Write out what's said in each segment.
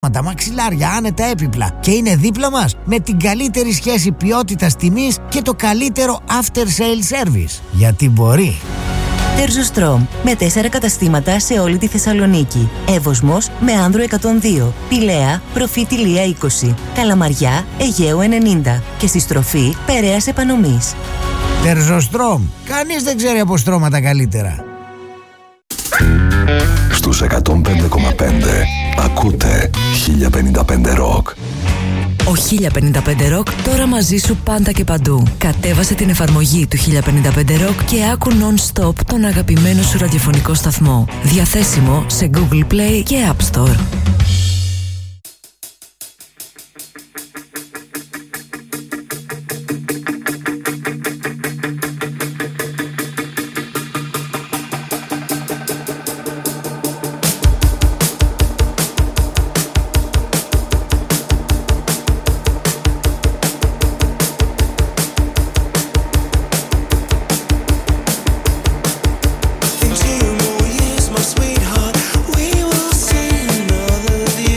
τα μαξιλάρια άνετα έπιπλα και είναι δίπλα μας με την καλύτερη σχέση ποιότητας τιμής και το καλύτερο after sale service. Γιατί μπορεί. Terzostrom με 4 καταστήματα σε όλη τη Θεσσαλονίκη. Εύωσμος με Άνδρο 102, Πηλαία, Προφήτη Λία 20, Καλαμαριά, Αιγαίου 90 και στη στροφή Περαίας Επανομής. Terzostrom, κανείς δεν ξέρει από στρώματα καλύτερα. Στους 105,5 ακούτε 1055 Rock. Ο 1055 Rock τώρα μαζί σου πάντα και παντού. Κατέβασε την εφαρμογή του 1055 Rock και άκου non-stop τον αγαπημένο σου ραδιοφωνικό σταθμό. Διαθέσιμο σε Google Play και App Store. Into your more years, my sweetheart, we will see another.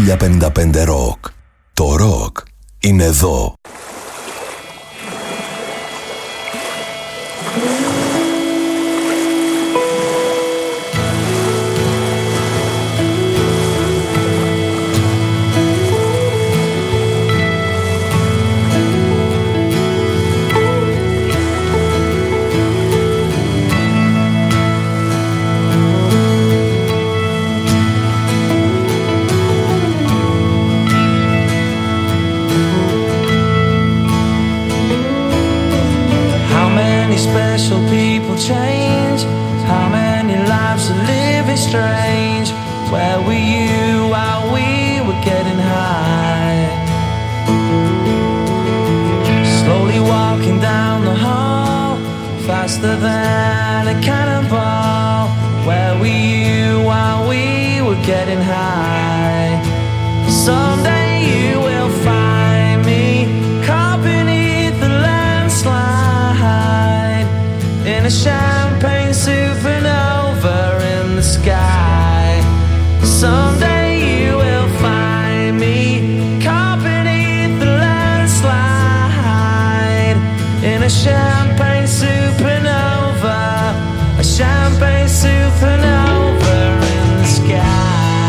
1055 Rock. Το ροκ είναι εδώ. Special people change. How many lives are living strange? Where were you while we were getting high? Slowly walking down the hall, faster than a cannonball. Where were you while we were getting high? Someday you will find me caught beneath the landslide, in a champagne supernova in the sky. Someday you will find me caught beneath the landslide, in a champagne supernova, a champagne supernova in the sky.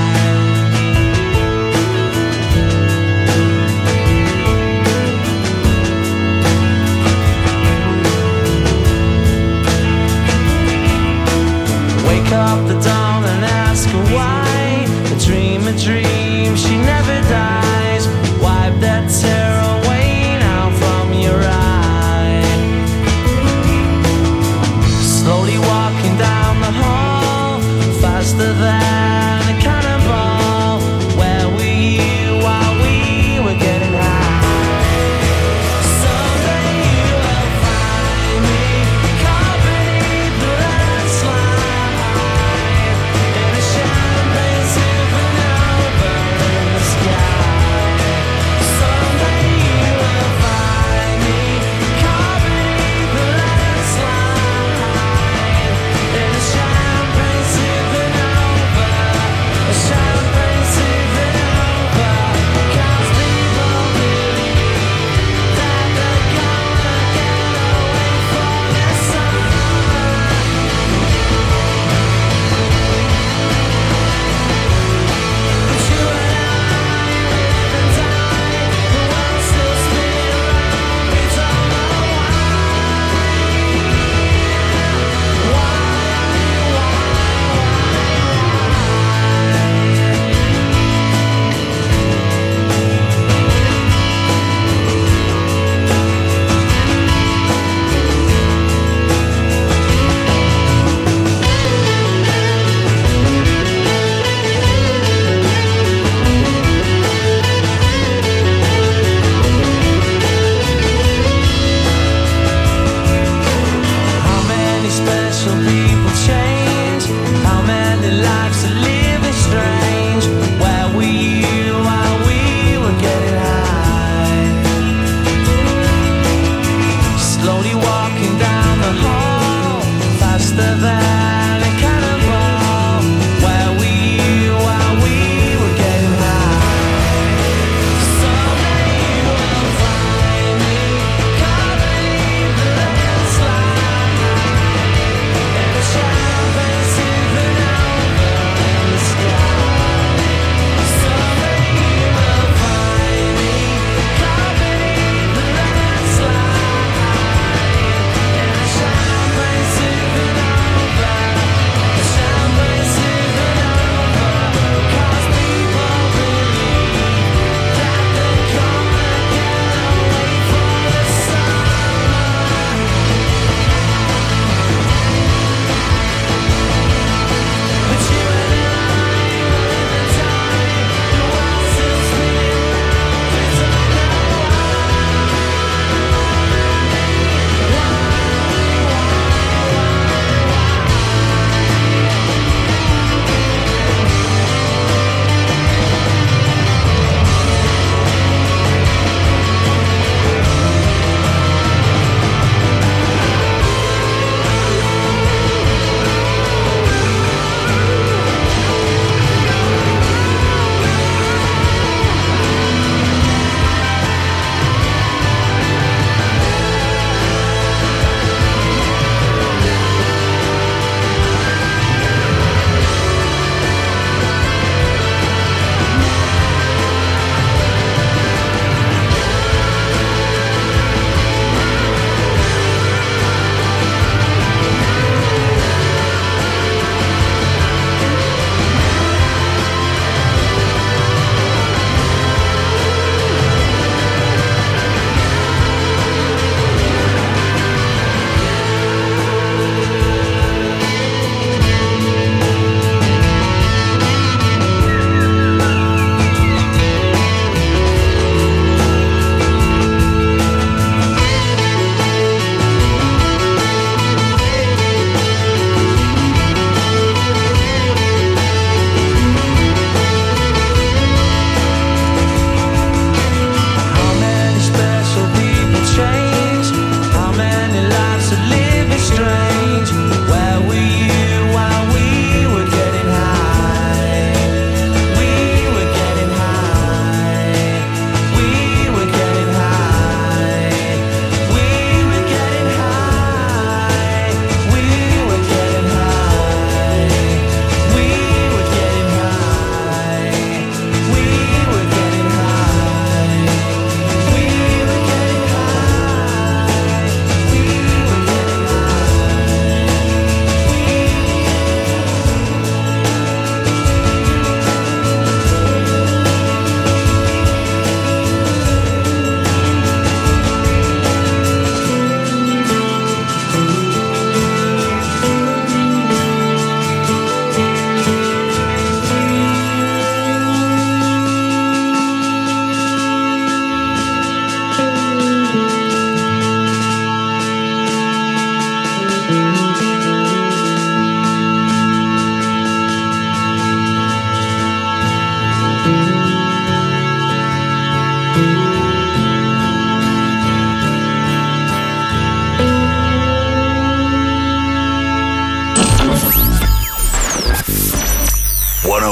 Up the dawn and ask her why. A dream, she never dies. Wipe that tear away now from your eye. Slowly walking down the hall, faster than a cannonball. Where were you while we were getting high? Someday you will find me caught beneath the landslide, in a champagne supernova in the sky. Someday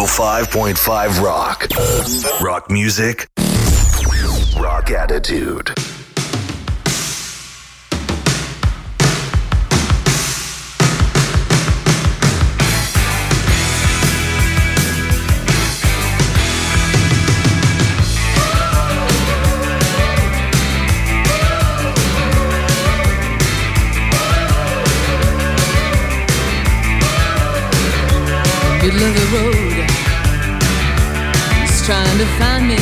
105.5 Rock. Rock music. Rock attitude. Middle of the road, he's trying to find me.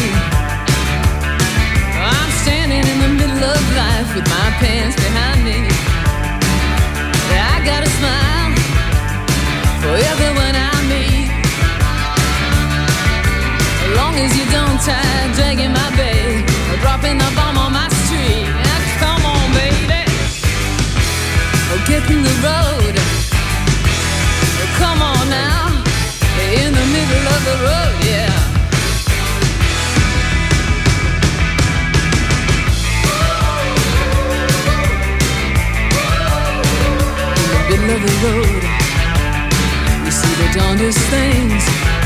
I'm standing in the middle of life with my pants behind me. I got a smile for everyone I meet, as long as you don't tie a drag in my bed or dropping the bomb on my street. Now come on, baby, oh, get in the road. Oh, come on now. In the middle of the road, yeah. In the middle of the road, you see the darndest things,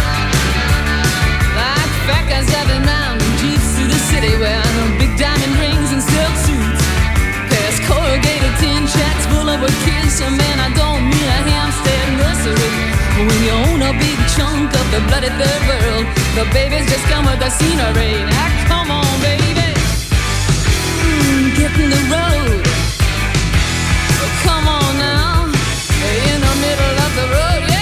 like fat guys driving round in jeeps through the city wearing big diamond rings and silk suits, past corrugated tin shacks full of kids. So man, I don't mean a Hampstead nursery. When you own a big chunk of the bloody third world, the babies just come with the scenery. Now come on, baby, get in the road. Oh, come on now, in the middle of the road, yeah.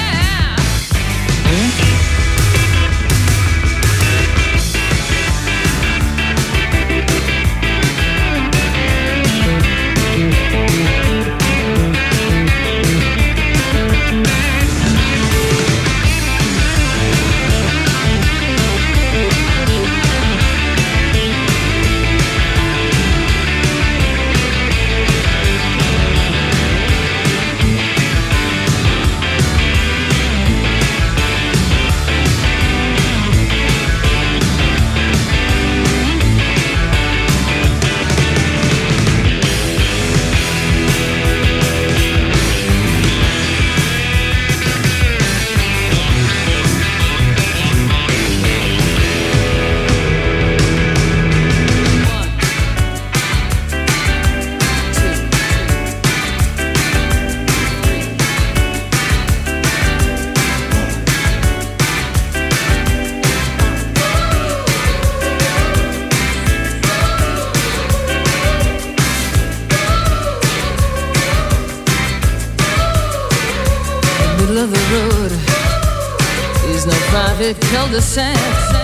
Cul-de-sac.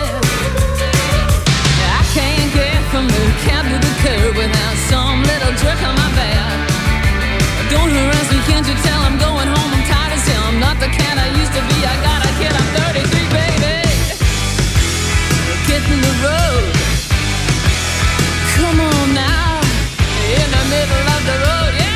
I can't get from the cab to the curb without some little jerk on my back. Don't harass me, can't you tell I'm going home? I'm tired as hell, I'm not the cat I used to be. I got a kid, I'm 33, baby. Get in the road. Come on now, in the middle of the road, yeah.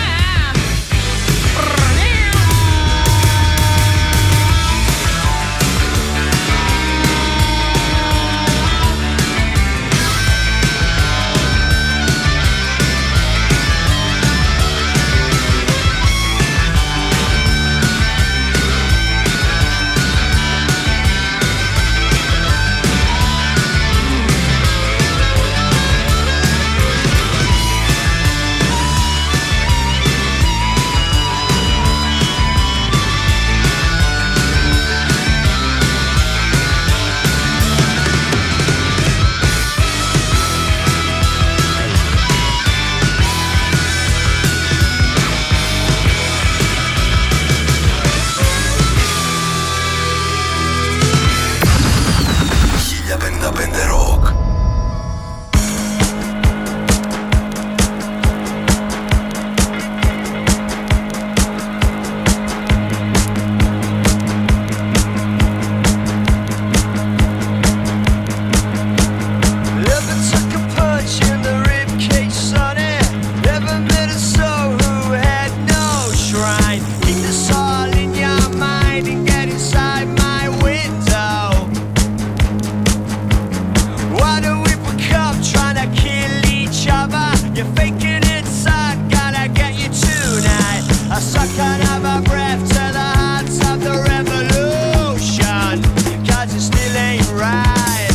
right.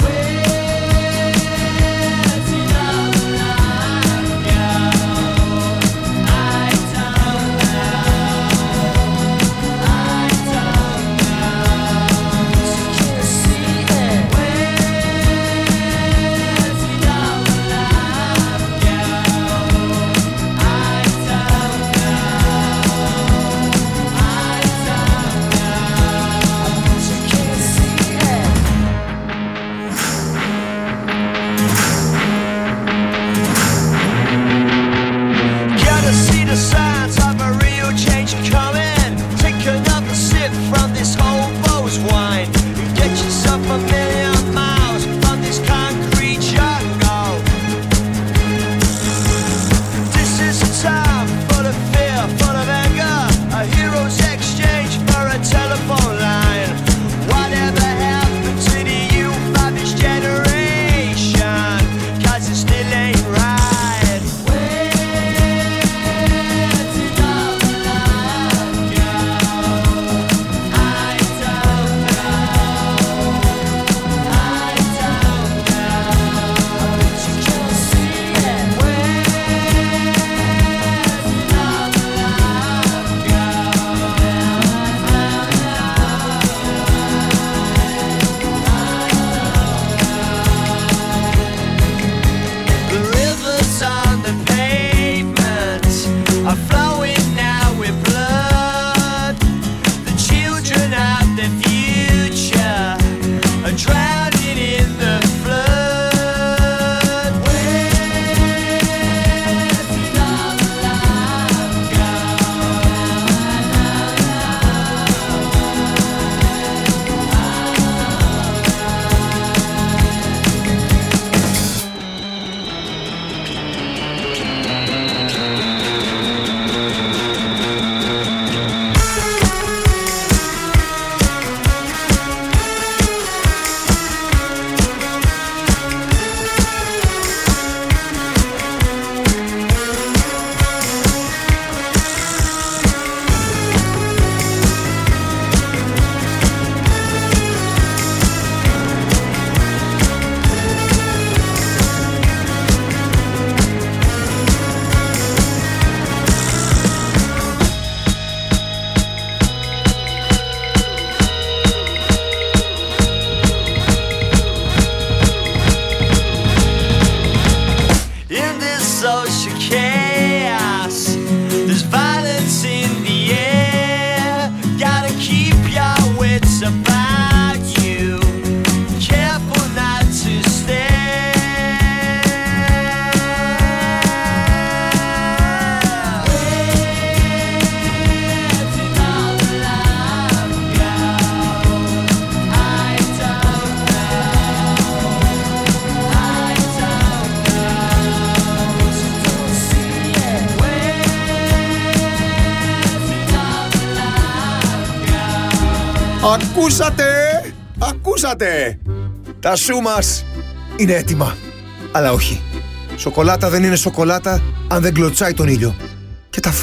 Ακούσατε! Τα σου μας είναι έτοιμα. Αλλά όχι. Σοκολάτα δεν είναι σοκολάτα αν δεν κλωτσάει τον ήλιο. Και τα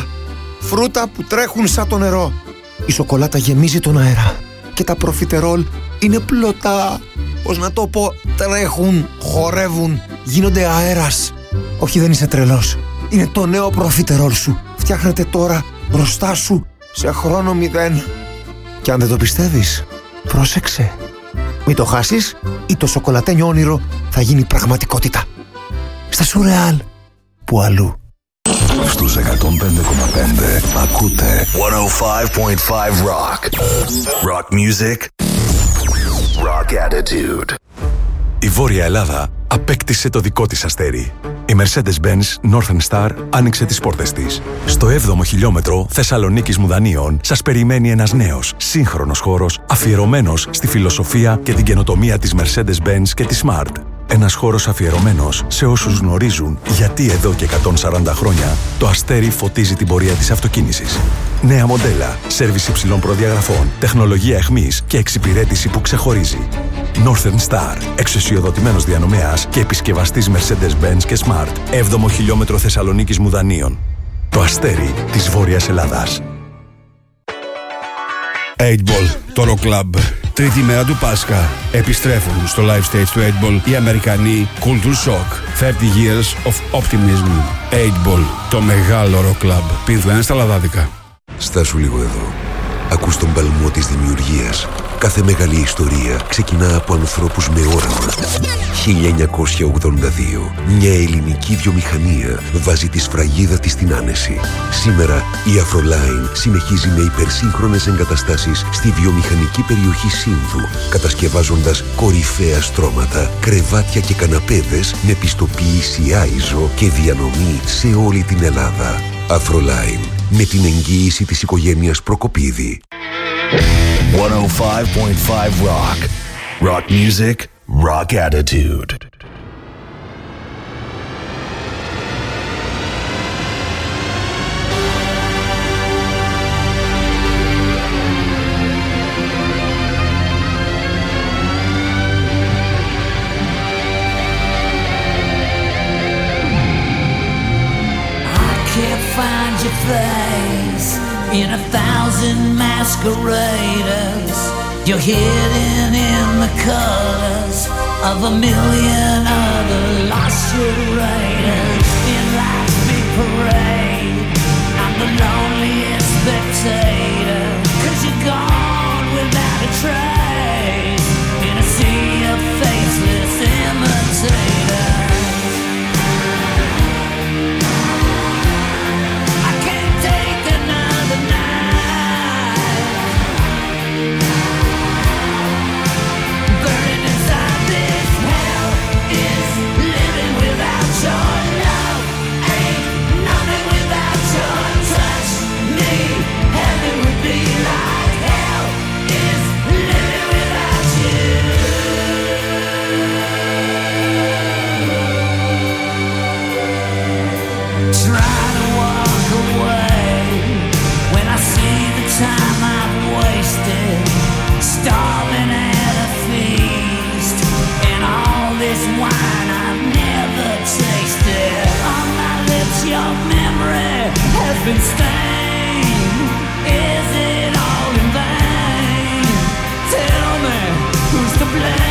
φρούτα που τρέχουν σαν το νερό. Η σοκολάτα γεμίζει τον αέρα. Και τα προφιτερόλ είναι πλωτά. Πώς να το πω, τρέχουν, χορεύουν, γίνονται αέρας. Όχι, δεν είσαι τρελός. Είναι το νέο προφιτερόλ σου. Φτιάχνεται τώρα μπροστά σου σε χρόνο 0. Και αν δεν το πιστεύεις, πρόσεξε. Μην το χάσεις ή το σοκολατένιο όνειρο θα γίνει πραγματικότητα. Στα Σουρεάλ, που αλλού. Στους 105,5 ακούτε 105.5 Rock. Rock music. Rock attitude. Η Βόρεια Ελλάδα απέκτησε το δικό της αστέρι. Η Mercedes-Benz Northern Star άνοιξε τις πόρτες της. Στο 7ο χιλιόμετρο Θεσσαλονίκης Μουδανίων σας περιμένει ένας νέος, σύγχρονος χώρος αφιερωμένος στη φιλοσοφία και την καινοτομία της Mercedes-Benz και της Smart. Ένας χώρος αφιερωμένος σε όσους γνωρίζουν γιατί εδώ και 140 χρόνια το αστέρι φωτίζει την πορεία της αυτοκίνησης. Νέα μοντέλα, σέρβις υψηλών προδιαγραφών, τεχνολογία εχμής και εξυπηρέτηση που ξεχωρίζει. Northern Star, εξουσιοδοτημένος διανομέας και επισκευαστής Mercedes-Benz και Smart. 7ο χιλιόμετρο Θεσσαλονίκης Μουδανίων. Το αστέρι της Βόρειας Ελλάδας. 8 Ball, το Rock Club. τρίτη μέρα του Πάσχα. Επιστρέφουν στο live stage του 8ball οι Αμερικανοί Culture Shock. 30 Years of Optimism. 8ball, το μεγάλο rock club. Πίνθου στα λαδάδικα. Στάσου λίγο εδώ. Ακούς τον παλμό της δημιουργίας. Κάθε μεγάλη ιστορία ξεκινά από ανθρώπους με όραμα. 1982. Μια ελληνική βιομηχανία βάζει τη σφραγίδα της στην άνεση. Σήμερα η Afroline συνεχίζει με υπερσύγχρονες εγκαταστάσεις στη βιομηχανική περιοχή Σύνδου, κατασκευάζοντας κορυφαία στρώματα, κρεβάτια και καναπέδες με πιστοποίηση ISO και διανομή σε όλη την Ελλάδα. Afroline, με την εγγύηση της οικογένειας Προκοπίδη. 105.5 Rock. Rock music, rock attitude. Find your face in 1,000 masqueraders. You're hidden in the colors of 1,000,000 other lost raiders. In life's big parade, I'm the loneliest spectator, 'cause you're gone without a trace in a sea of faceless imitators. Time I've wasted, starving at a feast, and all this wine I've never tasted. On my lips your memory has been stained. Is it all in vain? Tell me, who's to blame?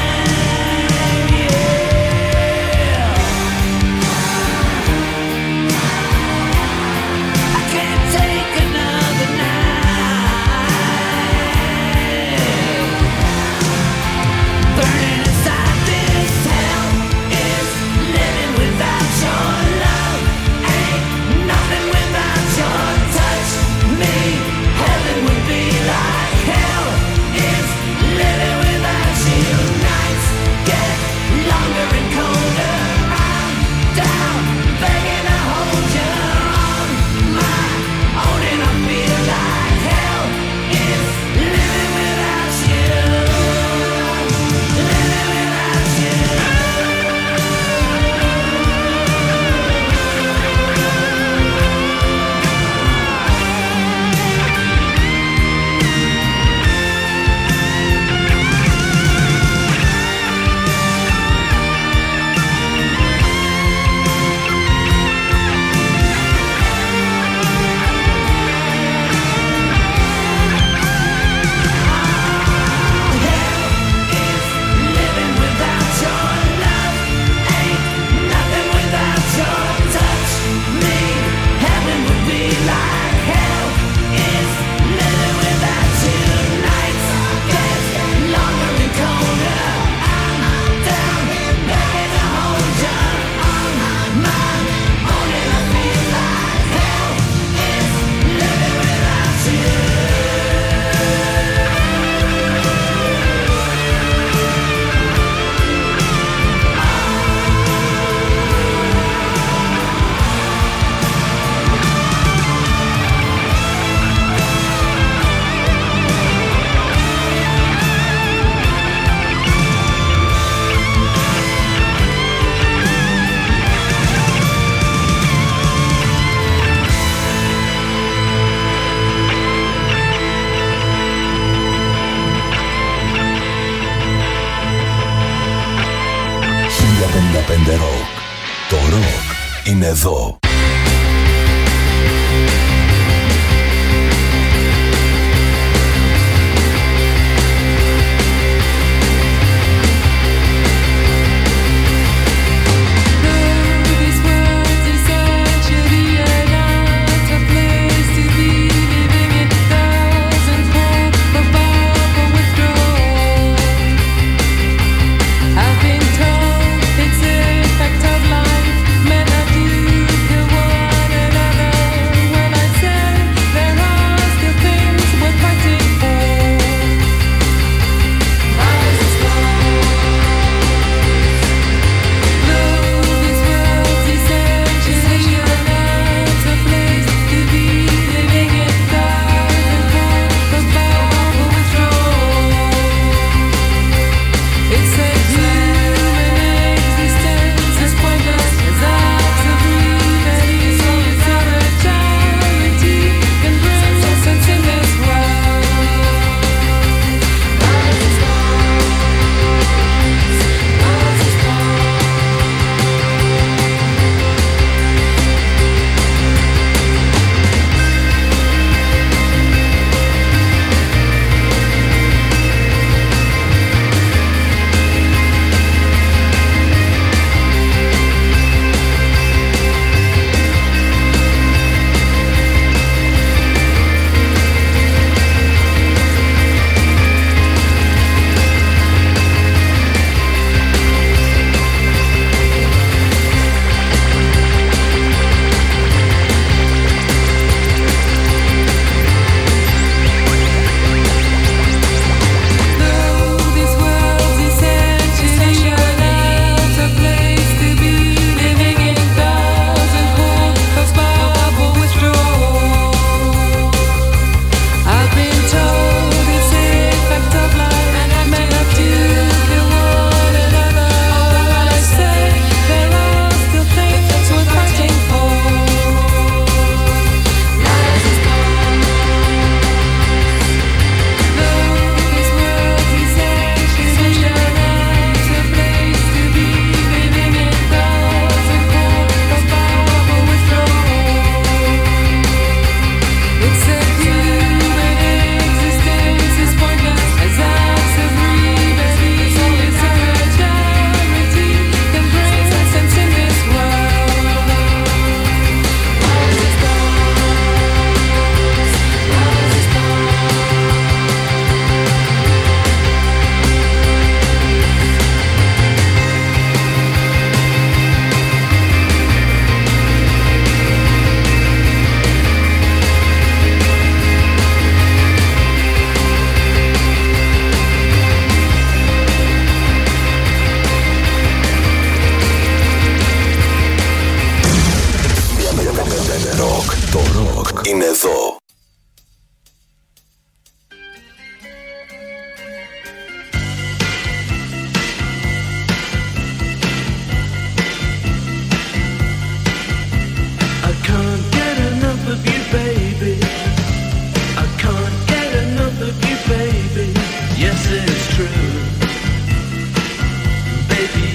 Rock. Το rock είναι εδώ.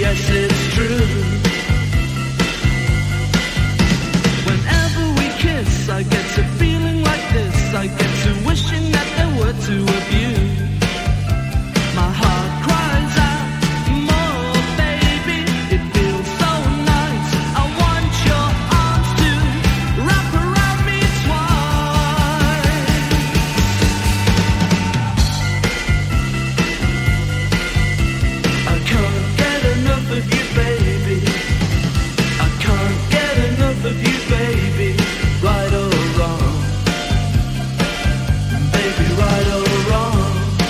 yes it's true. Whenever we kiss, I get to feeling like this. I get to wishing that there were two of you. My heart cries out, more baby, it feels so nice. I want your arms to wrap around me twice. I can't get enough of you, baby. I can't get enough of you, baby. Right or wrong, baby, right or wrong.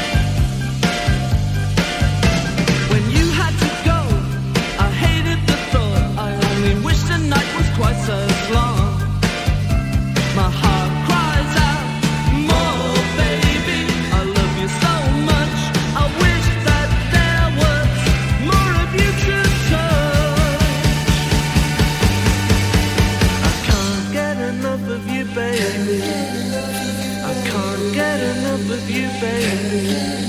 When you had to go, I hated the thought. I only wish the night was twice as long. My heart cries out, more baby, I love you so much. I wish that there was more of you to touch. I can't get enough of you, baby. I can't get enough of you, baby.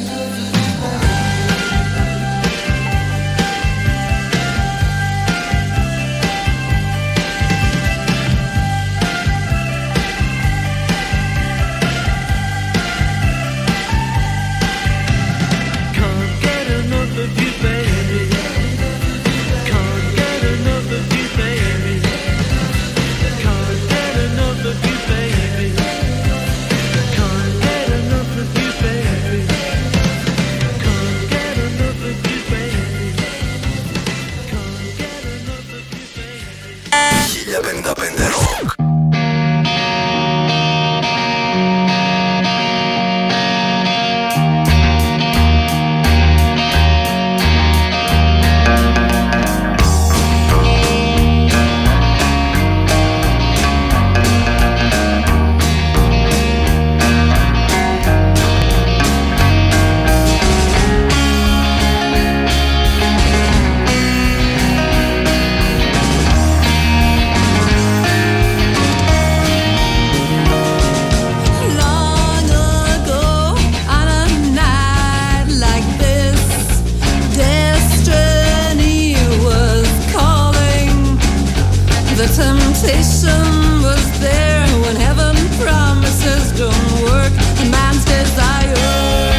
Can't get enough of you, baby. Can't get enough of you, baby. Can't get enough of you, baby. Can't get enough of you, baby. Can't get enough of you, baby. Can't get enough of you, baby. 1055 Rock. Long ago, on a night like this, destiny was calling. The temptation was there when heaven promises don't work. A man's desire,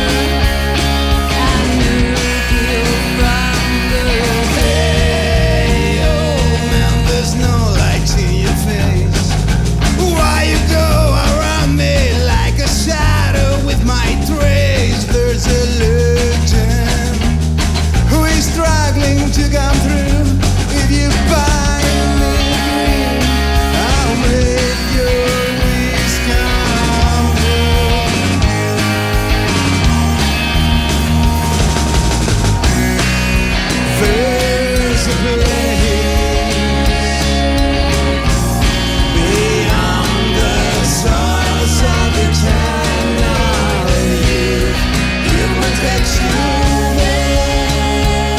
and you feel from the day. Oh man, there's no light in your face. Why you go around me like a shadow with my trace? There's a legend who is struggling to come through. If you find me green, I'll make your wish come true. There's a place beyond the source of the channel, and you must get you there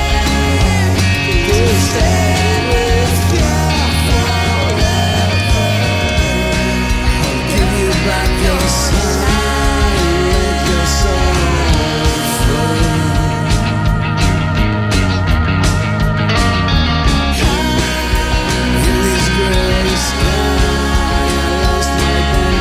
to stay with you forever. I'll give you back your sun with your soul free. In this gray sky, I lost my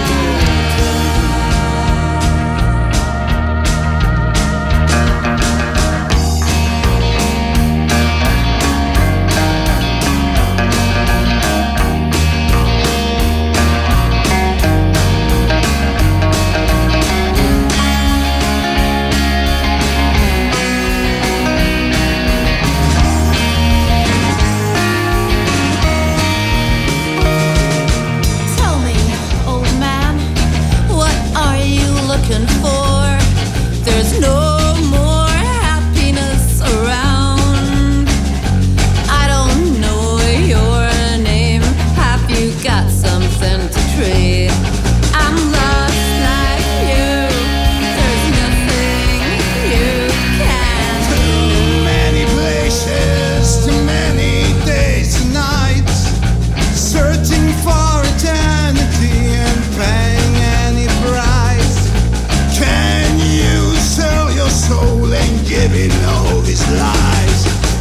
Tell me, old man, what are you looking for? There's no more happiness around. I don't know your name. Have you got something to trade? I'm lost like you. There's nothing you can do. Too many places, too many days and nights, searching for eternity and paying any price. Can you sell your soul and give it all these lies?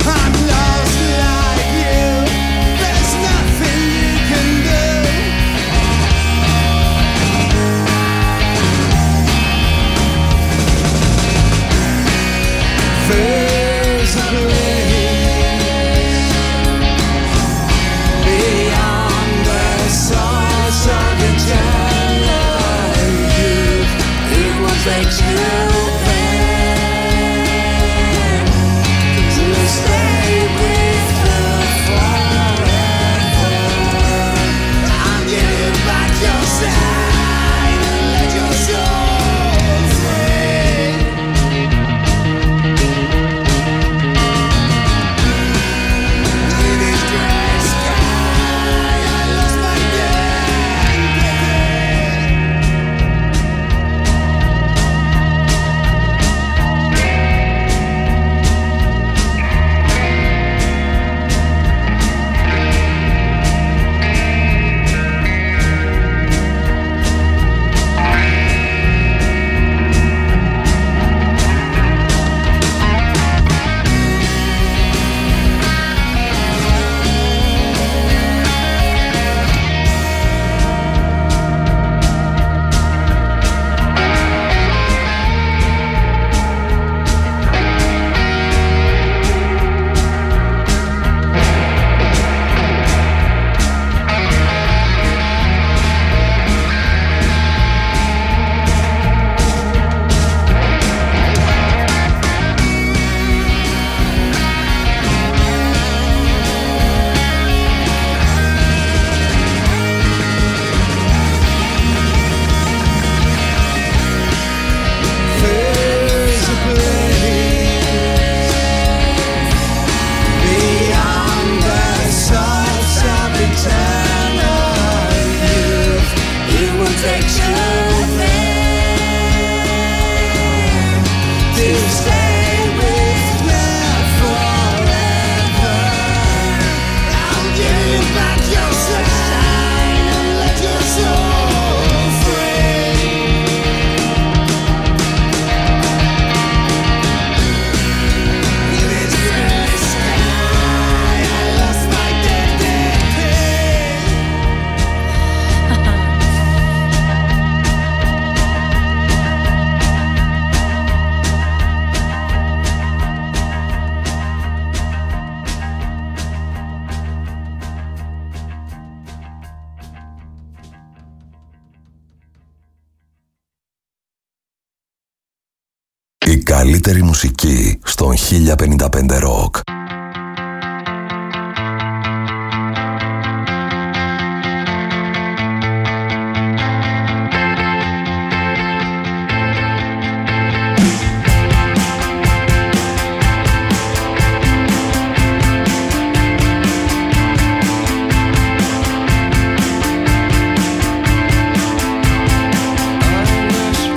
Η καλύτερη μουσική στον 1055 Rock.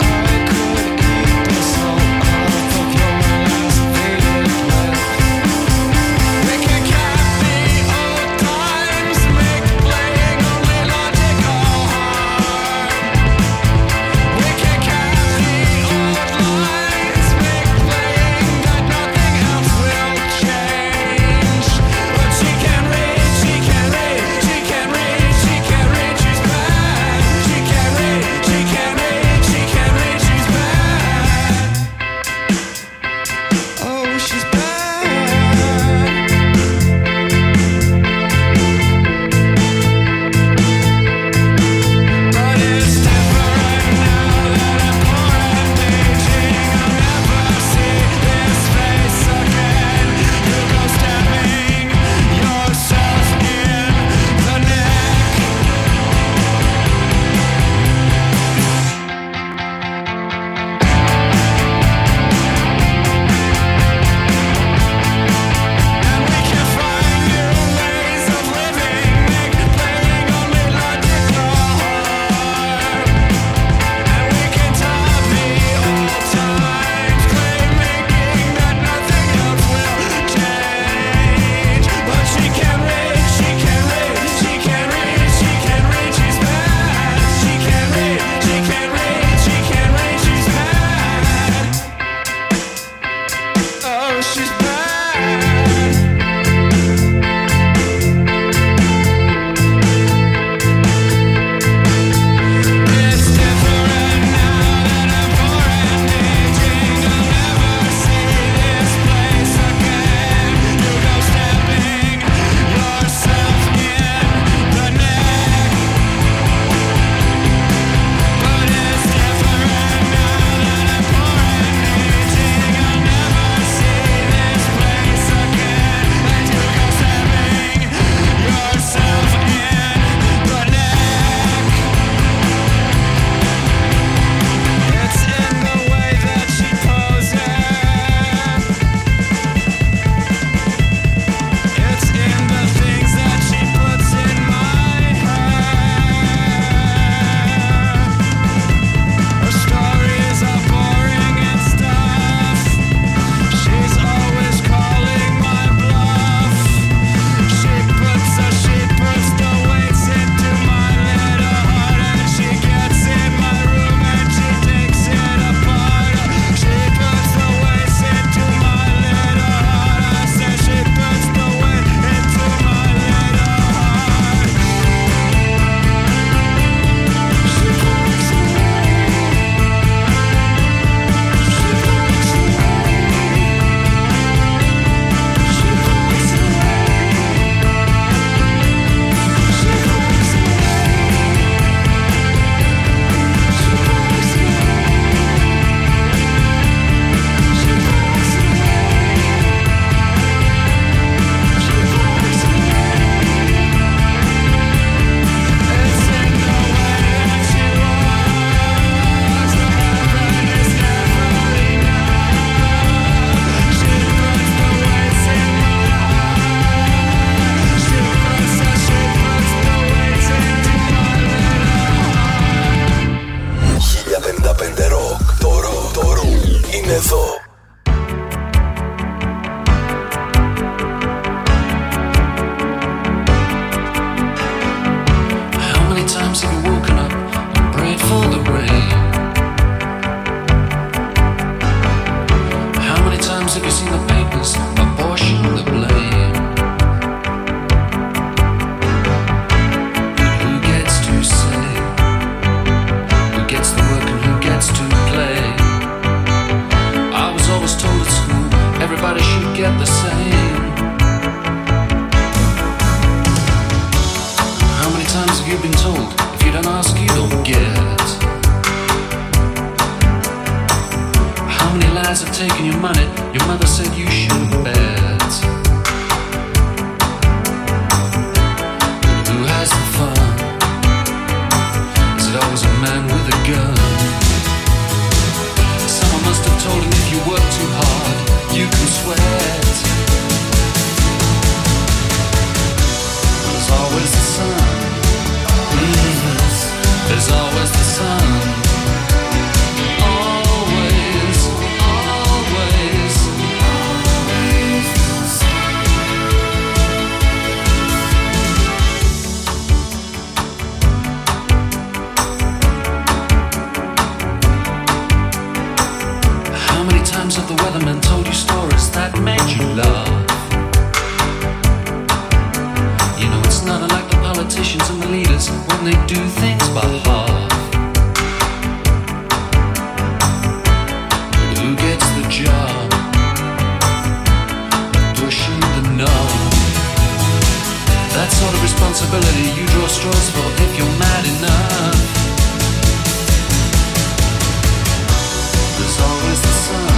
Keep responsibility you draw straws for if you're mad enough. There's always the sun.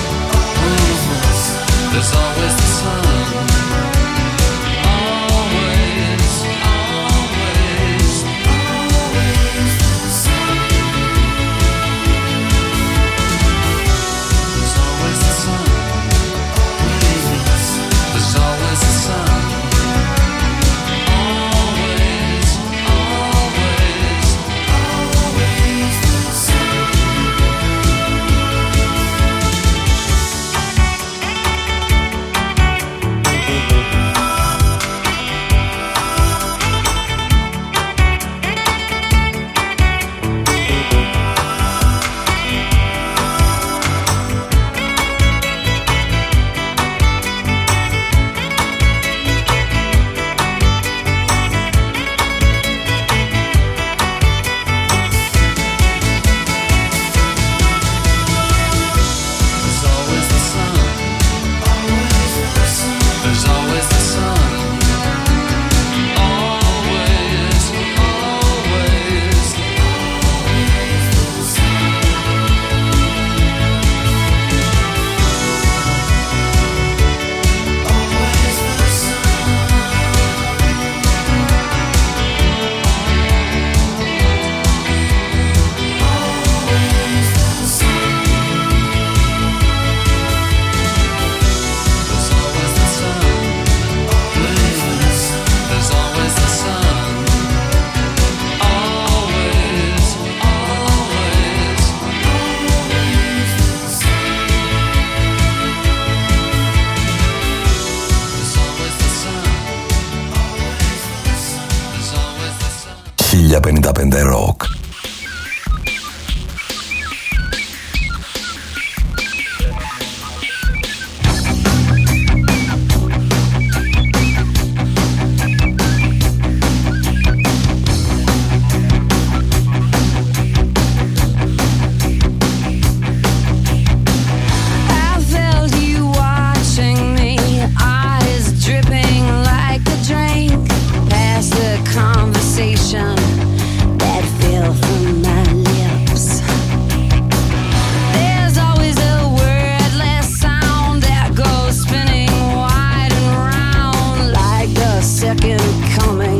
There's always the sun. Always, always, always the sun. There's always the sun. There's always the sun. Rock. Second